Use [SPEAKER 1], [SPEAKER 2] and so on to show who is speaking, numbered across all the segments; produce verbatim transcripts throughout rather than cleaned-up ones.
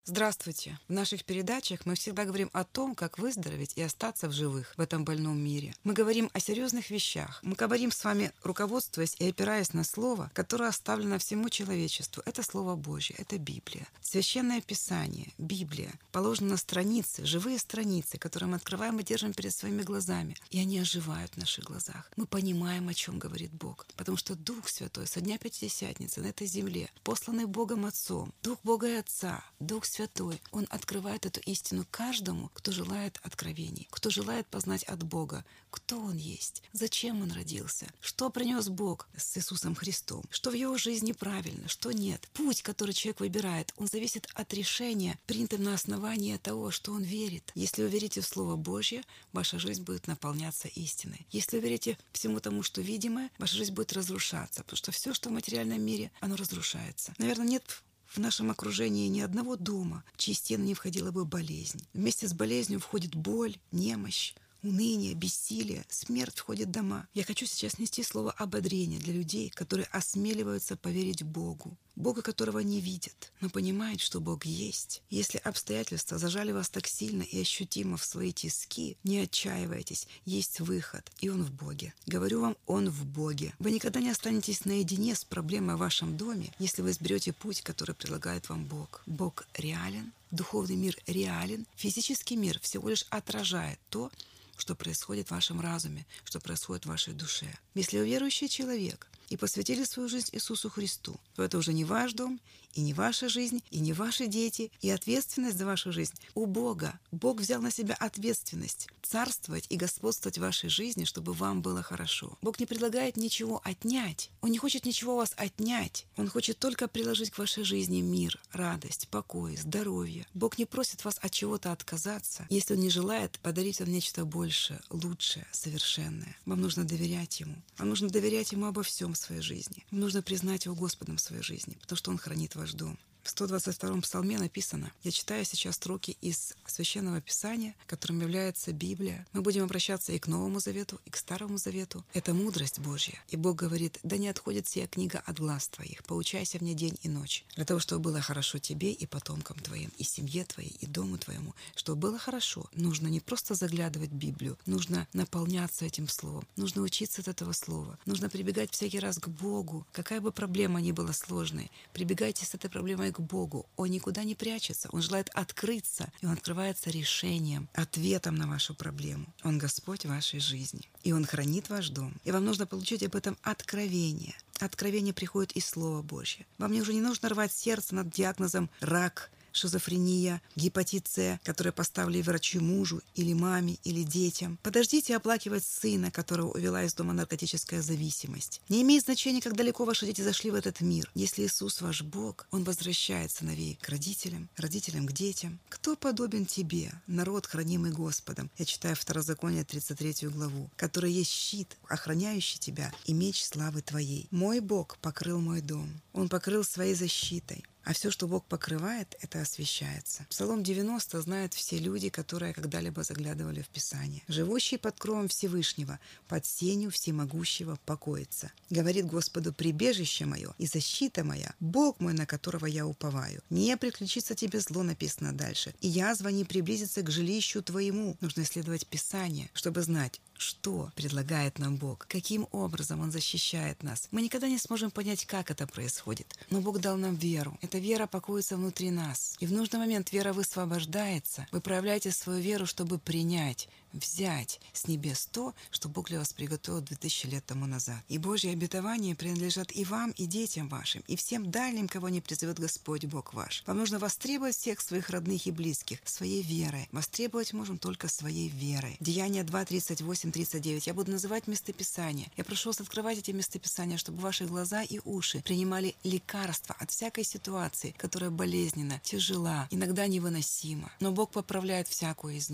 [SPEAKER 1] Здравствуйте! В наших передачах мы всегда говорим о том, как выздороветь и остаться в живых в этом больном мире. Мы говорим о серьезных вещах. Мы говорим с вами, руководствуясь и опираясь на Слово, которое оставлено всему человечеству. Это Слово Божье, это Библия. Священное Писание, Библия, положено на страницы, живые страницы, которые мы открываем и держим перед своими глазами. И они оживают в наших глазах. Мы понимаем, о чем говорит Бог. Потому что Дух Святой со дня Пятидесятницы на этой земле, посланный Богом Отцом, Дух Бога и Отца, Дух Святой, Он открывает эту истину каждому, кто желает откровений, кто желает познать от Бога, кто Он есть, зачем Он родился, что принес Бог с Иисусом Христом, что в его жизни правильно, что нет. Путь, который человек выбирает, он зависит от решения, принятого на основании того, что он верит. Если вы верите в Слово Божье, ваша жизнь будет наполняться истиной. Если вы верите всему тому, что видимое, ваша жизнь будет разрушаться, потому что все, что в материальном мире, оно разрушается. Наверное, нет в нашем окружении ни одного дома, в чьи стены не входила бы болезнь. Вместе с болезнью входит боль, немощь, уныние, бессилие, смерть входит в дома. Я хочу сейчас нести слово ободрения для людей, которые осмеливаются поверить Богу. Бога, которого не видят, но понимают, что Бог есть. Если обстоятельства зажали вас так сильно и ощутимо в свои тиски, не отчаивайтесь, есть выход, и Он в Боге. Говорю вам, Он в Боге. Вы никогда не останетесь наедине с проблемой в вашем доме, если вы изберете путь, который предлагает вам Бог. Бог реален, духовный мир реален, физический мир всего лишь отражает то, что происходит в вашем разуме, что происходит в вашей душе. Если вы верующий человек и посвятили свою жизнь Иисусу Христу, то это уже не ваш дом, и не ваша жизнь, и не ваши дети, и ответственность за вашу жизнь у Бога. Бог взял на себя ответственность царствовать и господствовать в вашей жизни, чтобы вам было хорошо. Бог не предлагает ничего отнять. Он не хочет ничего у вас отнять. Он хочет только приложить к вашей жизни мир, радость, покой, здоровье. Бог не просит вас от чего-то отказаться, если Он не желает подарить вам нечто большее, лучшее, совершенное. Вам нужно доверять Ему. Вам нужно доверять Ему обо всем в своей жизни. Вам нужно признать Его Господом в своей жизни, потому что Он хранит ваш дом. В сто двадцать втором псалме написано, я читаю сейчас строки из Священного Писания, которым является Библия. Мы будем обращаться и к Новому Завету, и к Старому Завету. Это мудрость Божья. И Бог говорит, да не отходит сия книга от глаз твоих, поучайся в ней день и ночь, для того, чтобы было хорошо тебе и потомкам твоим, и семье твоей, и дому твоему. Чтобы было хорошо, нужно не просто заглядывать в Библию, нужно наполняться этим словом, нужно учиться от этого слова, нужно прибегать всякий раз к Богу. Какая бы проблема ни была сложной, прибегайте с этой проблемой к Богу. Он никуда не прячется. Он желает открыться. И Он открывается решением, ответом на вашу проблему. Он Господь вашей жизни. И Он хранит ваш дом. И вам нужно получить об этом откровение. Откровение приходит из Слова Божьего. Вам уже не нужно рвать сердце над диагнозом «рак», шизофрения, гепатит С, которые поставили врачу мужу или маме, или детям. Подождите оплакивать сына, которого увела из дома наркотическая зависимость. Не имеет значения, как далеко ваши дети зашли в этот мир. Если Иисус ваш Бог, Он возвращает сыновей к родителям, родителям к детям. Кто подобен тебе, народ, хранимый Господом? Я читаю Второзаконие тридцать третью главу, который есть щит, охраняющий тебя, и меч славы твоей. Мой Бог покрыл мой дом. Он покрыл своей защитой. А все, что Бог покрывает, это освящается. Псалом девяносто знают все люди, которые когда-либо заглядывали в Писание. «Живущий под кровом Всевышнего, под сенью всемогущего покоится. Говорит Господу, прибежище мое и защита моя, Бог мой, на которого я уповаю. Не приключится тебе зло», написано дальше, «и язва не приблизится к жилищу твоему». Нужно исследовать Писание, чтобы знать, что предлагает нам Бог, каким образом Он защищает нас. Мы никогда не сможем понять, как это происходит. Но Бог дал нам веру. Эта вера покоится внутри нас. И в нужный момент вера высвобождается. Вы проявляете свою веру, чтобы принять, взять с небес то, что Бог для вас приготовил две тысячи лет тому назад. И Божьи обетования принадлежат и вам, и детям вашим, и всем дальним, кого не призовет Господь Бог ваш. Вам нужно востребовать всех своих родных и близких своей верой. Востребовать можем только своей верой. Деяния два, тридцать восемь, тридцать девять. Я буду называть местописания. Я прошу вас открывать эти местописания, чтобы ваши глаза и уши принимали лекарства от всякой ситуации, которая болезненна, тяжела, иногда невыносима. Но Бог поправляет всякую из них.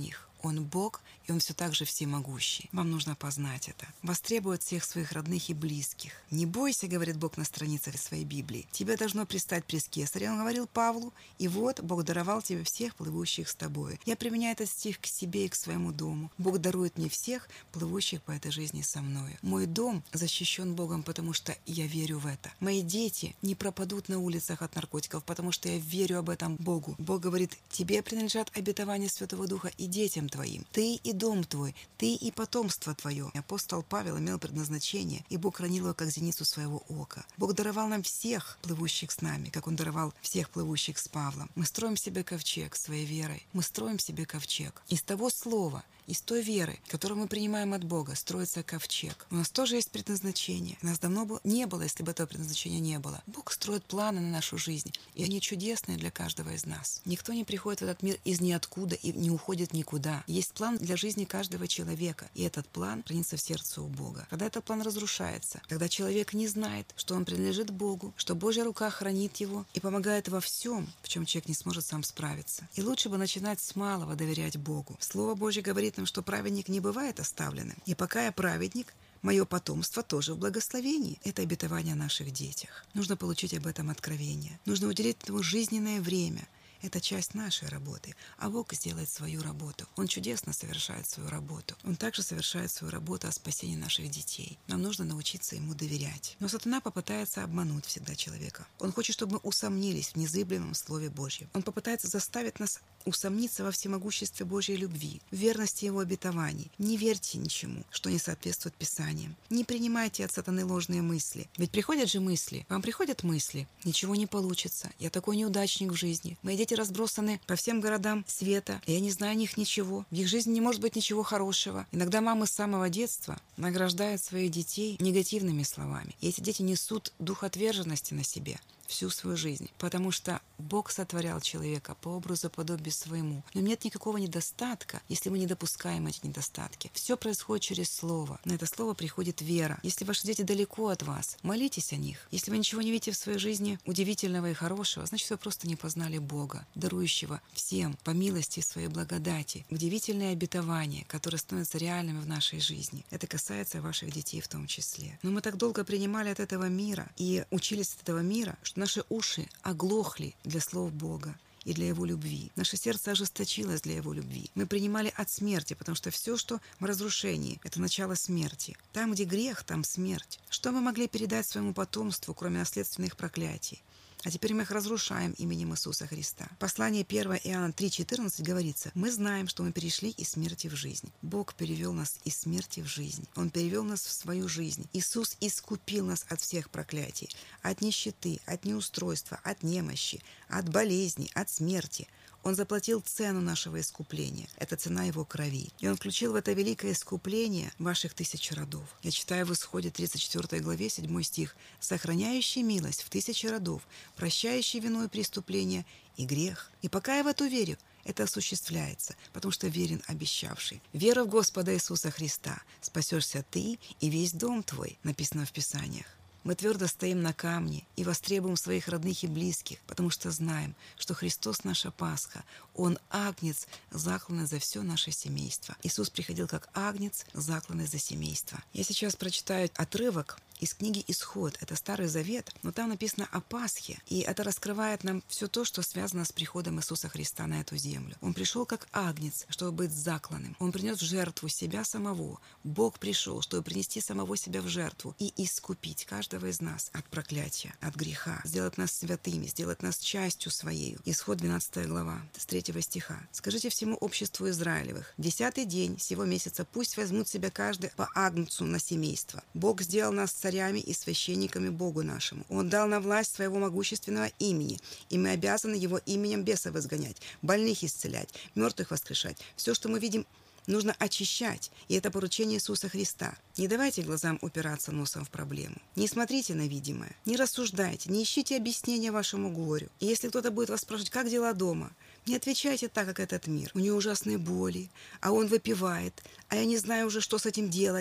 [SPEAKER 1] Он Бог, и Он все так же всемогущий. Вам нужно познать это. Востребовать всех своих родных и близких. «Не бойся», — говорит Бог на страницах своей Библии. «Тебе должно пристать пресс кесаря», — Он говорил Павлу. И вот Бог даровал тебе всех плывущих с тобою. Я применяю этот стих к себе и к своему дому. Бог дарует мне всех плывущих по этой жизни со мною. Мой дом защищен Богом, потому что я верю в это. Мои дети не пропадут на улицах от наркотиков, потому что я верю об этом Богу. Бог говорит: тебе принадлежат обетования Святого Духа и детям твоим. Ты и дом твой, ты и потомство твое. Апостол Павел имел предназначение, и Бог хранил его как зеницу своего ока. Бог даровал нам всех плывущих с нами, как Он даровал всех плывущих с Павлом. Мы строим себе ковчег своей верой. Мы строим себе ковчег. Из того слова, из той веры, которую мы принимаем от Бога, строится ковчег. У нас тоже есть предназначение. Нас давно бы не было, если бы этого предназначения не было. Бог строит планы на нашу жизнь, и они чудесные для каждого из нас. Никто не приходит в этот мир из ниоткуда и не уходит никуда. Есть план для жизни каждого человека, и этот план хранится в сердце у Бога. Когда этот план разрушается, когда человек не знает, что он принадлежит Богу, что Божья рука хранит его и помогает во всем, в чем человек не сможет сам справиться. И лучше бы начинать с малого доверять Богу. Слово Божье говорит нам, что праведник не бывает оставленным. И пока я праведник, мое потомство тоже в благословении. Это обетование о наших детях. Нужно получить об этом откровение. Нужно уделить этому жизненное время. Это часть нашей работы, а Бог сделает свою работу. Он чудесно совершает свою работу. Он также совершает свою работу о спасении наших детей. Нам нужно научиться Ему доверять. Но сатана попытается обмануть всегда человека. Он хочет, чтобы мы усомнились в незыблемом Слове Божьем. Он попытается заставить нас усомниться во всемогуществе Божьей любви, в верности Его обетований. Не верьте ничему, что не соответствует Писаниям. Не принимайте от сатаны ложные мысли. Ведь приходят же мысли. Вам приходят мысли. Ничего не получится. Я такой неудачник в жизни. Мои дети разбросаны по всем городам света. Я не знаю о них ничего. В их жизни не может быть ничего хорошего. Иногда мамы с самого детства награждают своих детей негативными словами. И эти дети несут дух отверженности на себе всю свою жизнь, потому что Бог сотворял человека по образу и подобию своему. Но нет никакого недостатка, если мы не допускаем эти недостатки. Все происходит через Слово. На это Слово приходит вера. Если ваши дети далеко от вас, молитесь о них. Если вы ничего не видите в своей жизни удивительного и хорошего, значит, вы просто не познали Бога, дарующего всем по милости и своей благодати удивительные обетования, которые становятся реальными в нашей жизни. Это касается ваших детей в том числе. Но мы так долго принимали от этого мира и учились от этого мира, что наши уши оглохли для слов Бога и для Его любви. Наше сердце ожесточилось для Его любви. Мы принимали от смерти, потому что все, что в разрушении, это начало смерти. Там, где грех, там смерть. Что мы могли передать своему потомству, кроме наследственных проклятий? А теперь мы их разрушаем именем Иисуса Христа. Послание первое Иоанна три четырнадцать говорится: «Мы знаем, что мы перешли из смерти в жизнь». Бог перевел нас из смерти в жизнь. Он перевел нас в свою жизнь. Иисус искупил нас от всех проклятий, от нищеты, от неустройства, от немощи, от болезней, от смерти. Он заплатил цену нашего искупления. Это цена Его крови. И Он включил в это великое искупление ваших тысяч родов. Я читаю в Исходе тридцать четвёртой главе седьмой стих. «Сохраняющий милость в тысячи родов, прощающий вину и преступление и грех». И пока я в эту верю, это осуществляется, потому что верен обещавший. «Вера в Господа Иисуса Христа, спасешься ты и весь дом твой», написано в Писаниях. Мы твердо стоим на камне и востребуем своих родных и близких, потому что знаем, что Христос наша Пасха. Он агнец, закланный за все наше семейство. Иисус приходил как агнец, закланный за семейство. Я сейчас прочитаю отрывок из книги «Исход». Это Старый Завет, но там написано о Пасхе. И это раскрывает нам все то, что связано с приходом Иисуса Христа на эту землю. Он пришел как агнец, чтобы быть закланным. Он принес в жертву себя самого. Бог пришел, чтобы принести самого себя в жертву и искупить каждого из нас от проклятия, от греха, сделать нас святыми, сделать нас частью Своею. Исход двенадцатая глава, с третьего стиха. «Скажите всему обществу Израилевых: в десятый день сего месяца пусть возьмут себя каждый по агнцу на семейство. Бог сделал нас царями и священниками Богу нашему. Он дал нам власть своего могущественного имени, и мы обязаны Его именем бесов изгонять, больных исцелять, мертвых воскрешать. Все, что мы видим, нужно очищать, и это поручение Иисуса Христа. Не давайте глазам упираться носом в проблему. Не смотрите на видимое, не рассуждайте, не ищите объяснения вашему горю. И если кто-то будет вас спрашивать, как дела дома, не отвечайте так, как этот мир. У него ужасные боли, а он выпивает, а я не знаю уже, что с этим делать.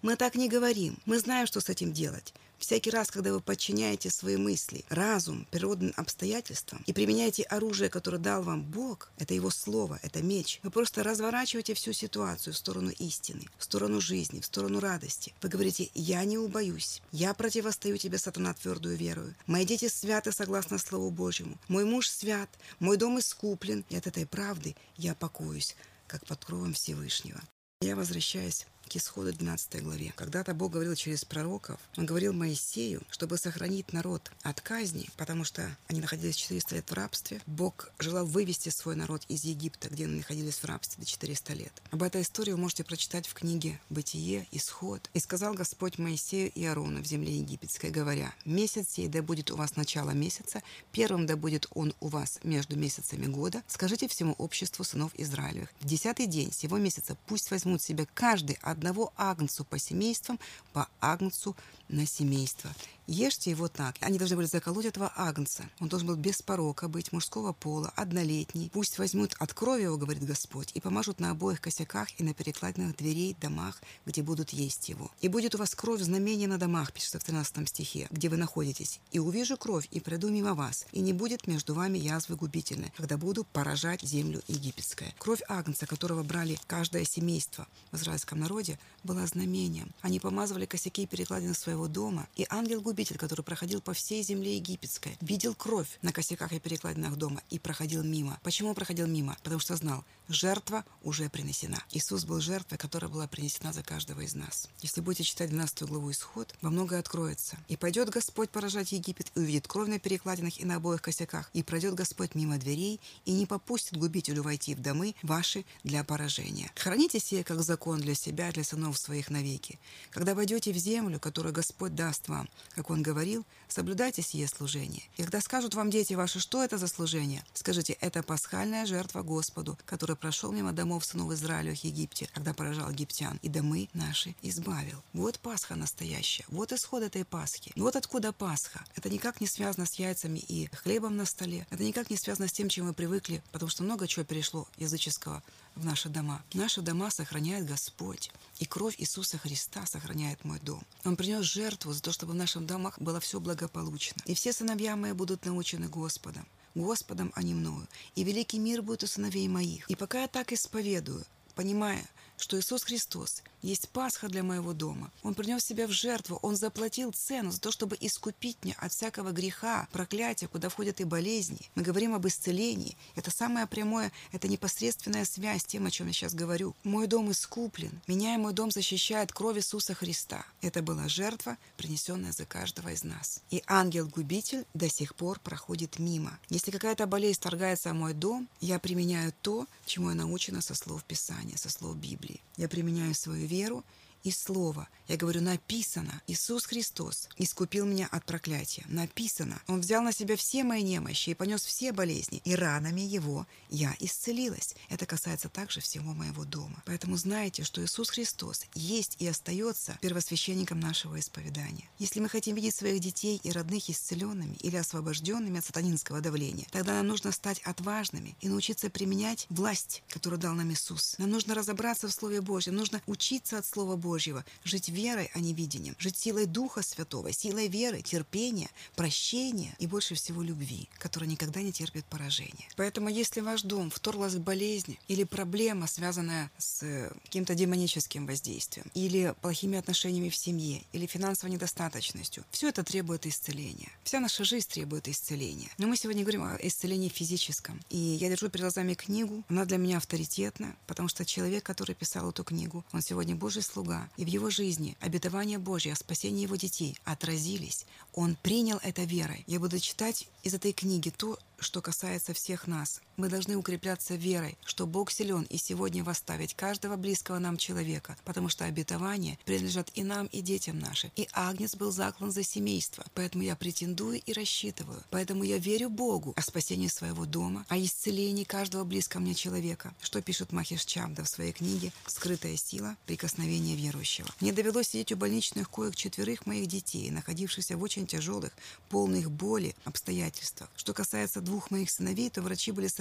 [SPEAKER 1] Мы так не говорим. Мы знаем, что с этим делать. Всякий раз, когда вы подчиняете свои мысли, разум, природным обстоятельствам и применяете оружие, которое дал вам Бог, это Его Слово, это меч, вы просто разворачиваете всю ситуацию в сторону истины, в сторону жизни, в сторону радости. Вы говорите: «Я не убоюсь, я противостою тебе, сатана, твердую верою. Мои дети святы согласно Слову Божьему. Мой муж свят, мой дом искуплен, и от этой правды я покоюсь, как под кровом Всевышнего». Я возвращаюсь к Исходу двенадцатой главе. Когда-то Бог говорил через пророков, Он говорил Моисею, чтобы сохранить народ от казни, потому что они находились четыреста лет в рабстве. Бог желал вывести свой народ из Египта, где они находились в рабстве до четырёхсот лет. Об этой истории вы можете прочитать в книге «Бытие», «Исход». «И сказал Господь Моисею и Аарону в земле египетской, говоря: месяц сей да будет у вас начало месяца, первым да будет он у вас между месяцами года. Скажите всему обществу сынов Израилевых: в десятый день сего месяца пусть возьмут себе каждый одного агнцу по семействам, по агнцу на семейство. Ешьте его так». Они должны были заколоть этого агнца. Он должен был без порока быть, мужского пола, однолетний. «Пусть возьмут от крови его, говорит Господь, и помажут на обоих косяках и на перекладинах дверей, домах, где будут есть его. И будет у вас кровь знамения на домах», пишется в тринадцатом стихе, где вы находитесь. «И увижу кровь, и пройду мимо вас, и не будет между вами язвы губительной, когда буду поражать землю египетскую». Кровь агнца, которого брали каждое семейство в израильском народе, была знамением. Они помазывали косяки и перекладины своего дома, и ангел-губитель, который проходил по всей земле египетской, видел кровь на косяках и перекладинах дома и проходил мимо. Почему проходил мимо? Потому что знал, жертва уже принесена. Иисус был жертвой, которая была принесена за каждого из нас. Если будете читать двенадцатую главу Исход, во многое откроется. «И пойдет Господь поражать Египет, и увидит кровь на перекладинах и на обоих косяках, и пройдет Господь мимо дверей, и не попустит губителю войти в домы ваши для поражения. Храните сие как закон для себя, для сынов своих навеки. Когда войдете в землю, которую Господь даст вам, как Он говорил, соблюдайте сие служение. И когда скажут вам дети ваши, что это за служение, скажите: это пасхальная жертва Господу, который прошел мимо домов сынов Израиля в Египте, когда поражал египтян, и домы наши избавил». Вот Пасха настоящая, вот исход этой Пасхи. Вот откуда Пасха. Это никак не связано с яйцами и хлебом на столе. Это никак не связано с тем, чем мы привыкли, потому что много чего перешло языческого в наши дома. Наши дома сохраняет Господь, и кровь Иисуса Христа сохраняет мой дом. Он принес жертву за то, чтобы в наших домах было все благополучно. И все сыновья мои будут научены Господом. Господом, а не мною. И великий мир будет у сыновей моих. И пока я так исповедую, понимая, что Иисус Христос есть Пасха для моего дома. Он принес себя в жертву, Он заплатил цену за то, чтобы искупить меня от всякого греха, проклятия, куда входят и болезни. Мы говорим об исцелении. Это самое прямое, это непосредственная связь с тем, о чем я сейчас говорю. Мой дом искуплен. Меня и мой дом защищает кровь Иисуса Христа. Это была жертва, принесенная за каждого из нас. И ангел-губитель до сих пор проходит мимо. Если какая-то болезнь вторгается в мой дом, я применяю то, чему я научена со слов Писания, со слов Библии. Я применяю свою веру и слово. Я говорю: написано. Иисус Христос искупил меня от проклятия. Написано. Он взял на себя все мои немощи и понес все болезни. И ранами Его я исцелилась. Это касается также всего моего дома. Поэтому знайте, что Иисус Христос есть и остается первосвященником нашего исповедания. Если мы хотим видеть своих детей и родных исцеленными или освобожденными от сатанинского давления, тогда нам нужно стать отважными и научиться применять власть, которую дал нам Иисус. Нам нужно разобраться в Слове Божьем, нужно учиться от Слова Божьего, жить верой, а не видением, жить силой Духа Святого, силой веры, терпения, прощения и больше всего любви, которая никогда не терпит поражения. Поэтому если в ваш дом вторглась болезнь или проблема, связанная с каким-то демоническим воздействием, или плохими отношениями в семье, или финансовой недостаточностью, все это требует исцеления. Вся наша жизнь требует исцеления. Но мы сегодня говорим о исцелении физическом. И я держу перед глазами книгу, она для меня авторитетна, потому что человек, который писал эту книгу, он сегодня Божий слуга, и в его жизни обетование Божье о спасении его детей отразились. Он принял это верой. Я буду читать из этой книги то, что касается всех нас. Мы должны укрепляться верой, что Бог силен и сегодня восставить каждого близкого нам человека, потому что обетования принадлежат и нам, и детям нашим. И агнец был заклан за семейство. Поэтому я претендую и рассчитываю. Поэтому я верю Богу о спасении своего дома, о исцелении каждого близкого мне человека. Что пишет Махеш Чамда в своей книге «Скрытая сила. Прикосновение верующего». Мне довелось сидеть у больничных коек четверых моих детей, находившихся в очень тяжелых, полных боли обстоятельствах. Что касается двух моих сыновей, то врачи были совершенно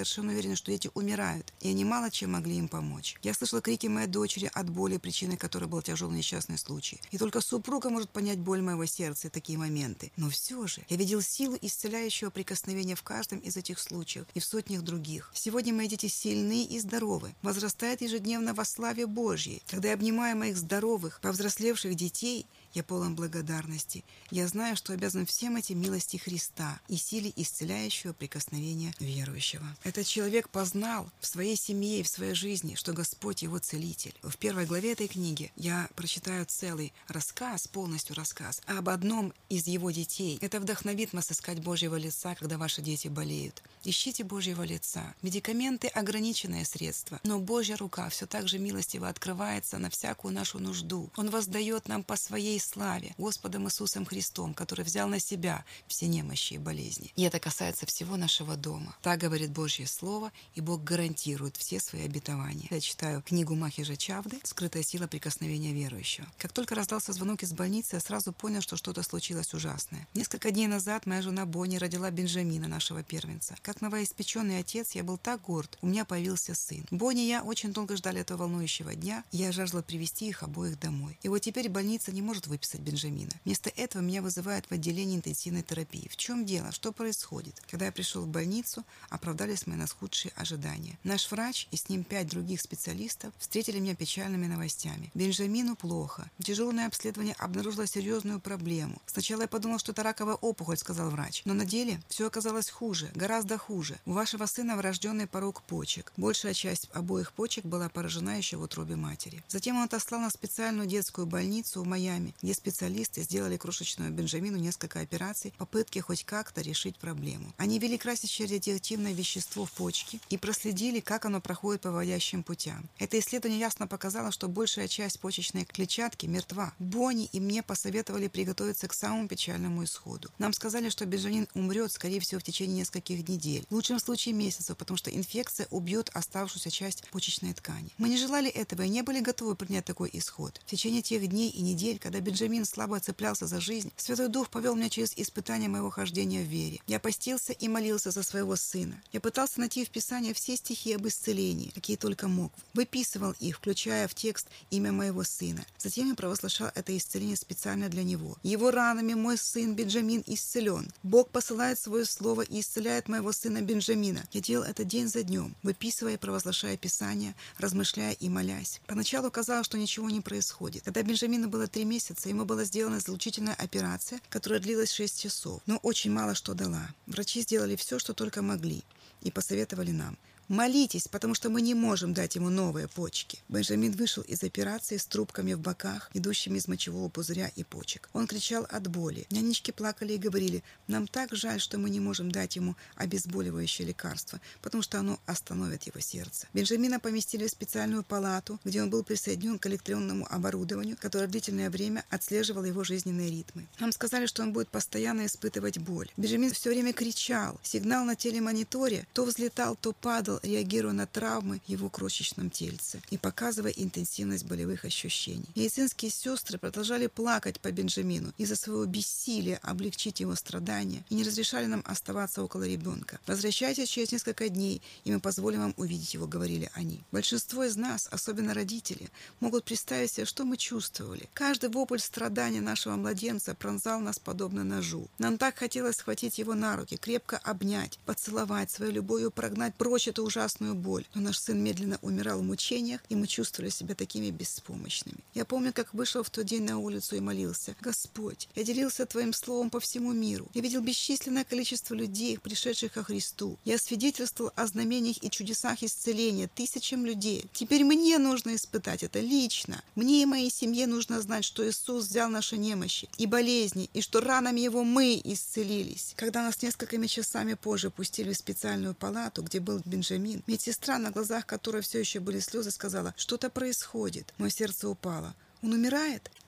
[SPEAKER 1] совершенно уверена, что дети умирают, и они мало чем могли им помочь. Я слышала крики моей дочери от боли, причиной которой был тяжелый несчастный случай. И только супруга может понять боль моего сердца в такие моменты. Но все же я видел силу исцеляющего прикосновения в каждом из этих случаев и в сотнях других. Сегодня мои дети сильны и здоровы, возрастают ежедневно во славе Божьей. Когда я обнимаю моих здоровых, повзрослевших детей, я полон благодарности. Я знаю, что обязан всем этим милости Христа и силе исцеляющего прикосновения верующего. Этот человек познал в своей семье и в своей жизни, что Господь его целитель. В первой главе этой книги я прочитаю целый рассказ, полностью рассказ, об одном из его детей. Это вдохновит вас искать Божьего лица, когда ваши дети болеют. Ищите Божьего лица. Медикаменты – ограниченное средство, но Божья рука все так же милостиво открывается на всякую нашу нужду. Он воздает нам по своей славе Господом Иисусом Христом, который взял на себя все немощи и болезни. И это касается всего нашего дома. Так говорит Божье Слово, и Бог гарантирует все свои обетования. Я читаю книгу Махиджа Чавды «Скрытая сила прикосновения верующего». Как только раздался звонок из больницы, я сразу понял, что что-то случилось ужасное. Несколько дней назад моя жена Бонни родила Бенджамина, нашего первенца. Как новоиспеченный отец, я был так горд. У меня появился сын. Бонни и я очень долго ждали этого волнующего дня, и я жаждала привести их обоих домой. И вот теперь больница не может выписать Бенджамина. Вместо этого меня вызывают в отделение интенсивной терапии. В чем дело? Что происходит? Когда я пришел в больницу, оправдались мои наихудшие ожидания. Наш врач и с ним пять других специалистов встретили меня печальными новостями. Бенджамину плохо. Тяжелое обследование обнаружило серьезную проблему. Сначала я подумал, что это раковая опухоль, сказал врач. Но на деле все оказалось хуже, гораздо хуже. У вашего сына врожденный порок почек. Большая часть обоих почек была поражена еще в утробе матери. Затем он отослал на специальную детскую больницу в Майами, где специалисты сделали крошечному Бенджамину несколько операций в попытке хоть как-то решить проблему. Они ввели красящее радиоактивное вещество в почки и проследили, как оно проходит по вводящим путям. Это исследование ясно показало, что большая часть почечной клетчатки мертва. Бонни и мне посоветовали приготовиться к самому печальному исходу. Нам сказали, что Бенджамин умрет, скорее всего, в течение нескольких недель, в лучшем случае месяцев, потому что инфекция убьет оставшуюся часть почечной ткани. Мы не желали этого и не были готовы принять такой исход. В течение тех дней и недель, когда Бенджамин слабо цеплялся за жизнь, Святой Дух повел меня через испытания моего хождения в вере. Я постился и молился за своего сына. Я пытался найти в Писании все стихи об исцелении, какие только мог. Выписывал их, включая в текст имя моего сына. Затем я провозглашал это исцеление специально для него. Его ранами мой сын Бенджамин исцелен. Бог посылает свое слово и исцеляет моего сына Бенджамина. Я делал это день за днем, выписывая и провозглашая Писание, размышляя и молясь. Поначалу казалось, что ничего не происходит. Когда Бенджамину было три месяца, ему была сделана заключительная операция, которая длилась шесть часов, но очень мало что дала. Врачи сделали все, что только могли, и посоветовали нам: молитесь, потому что мы не можем дать ему новые почки. Бенджамин вышел из операции с трубками в боках, идущими из мочевого пузыря и почек. Он кричал от боли. Нянечки плакали и говорили: нам так жаль, что мы не можем дать ему обезболивающее лекарство, потому что оно остановит его сердце. Бенджамина поместили в специальную палату, где он был присоединен к электронному оборудованию, которое длительное время отслеживало его жизненные ритмы. Нам сказали, что он будет постоянно испытывать боль. Бенджамин все время кричал. Сигнал на телемониторе то взлетал, то падал, реагируя на травмы в его крошечном тельце и показывая интенсивность болевых ощущений. Медицинские сестры продолжали плакать по Бенджамину из-за своего бессилия облегчить его страдания и не разрешали нам оставаться около ребенка. «Возвращайтесь через несколько дней, и мы позволим вам увидеть его», — говорили они. Большинство из нас, особенно родители, могут представить себе, что мы чувствовали. Каждый вопль страдания нашего младенца пронзал нас подобно ножу. Нам так хотелось схватить его на руки, крепко обнять, поцеловать, своей любовью прогнать прочь эту ужасную боль. Но наш сын медленно умирал в мучениях, и мы чувствовали себя такими беспомощными. Я помню, как вышел в тот день на улицу и молился: «Господь, я делился Твоим словом по всему миру. Я видел бесчисленное количество людей, пришедших ко Христу. Я свидетельствовал о знамениях и чудесах исцеления тысячам людей. Теперь мне нужно испытать это лично. Мне и моей семье нужно знать, что Иисус взял наши немощи и болезни, и что ранами Его мы исцелились». Когда нас несколькими часами позже пустили в специальную палату, где был Бенджамин, медсестра, на глазах которой все еще были слезы, сказала: «Что-то происходит». Мое сердце упало. «Он умирает?»